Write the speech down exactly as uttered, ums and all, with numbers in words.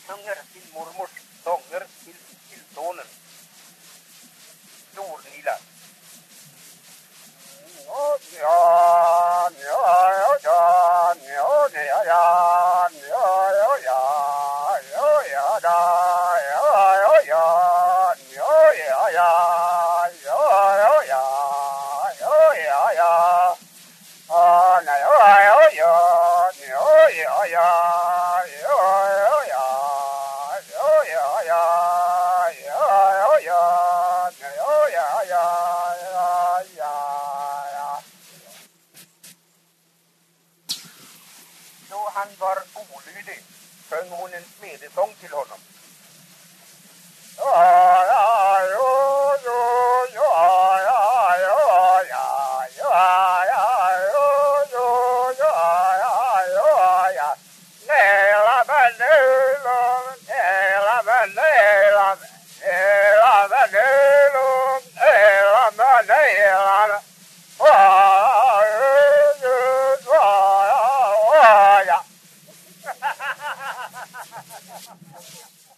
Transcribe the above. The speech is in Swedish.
sjunger sin mormors sånger till, till sonen. Stornila. Ja, ja, ja, ja, ja, ja, ja, ja, ja, ja, ja, ja, da, ja, ja, ja, ja, ja, ja, ja, ja, ja, ja, ja. Ah, na, ja, ja, ja, ja, ja, ja, ja, ja, ja, ja, ja, ja, ja, ja, ja, ja, ja, ja, ja. Då han var olydig sjöng hon en smedesång till honom. Ja, ja, ja, ja, ja, ja, ja, ja, ja, ja, ja, ja, ja, ja. Nela, nela, nela, nela, nela, nela, nela, nela. Ja, ja, ja, ja.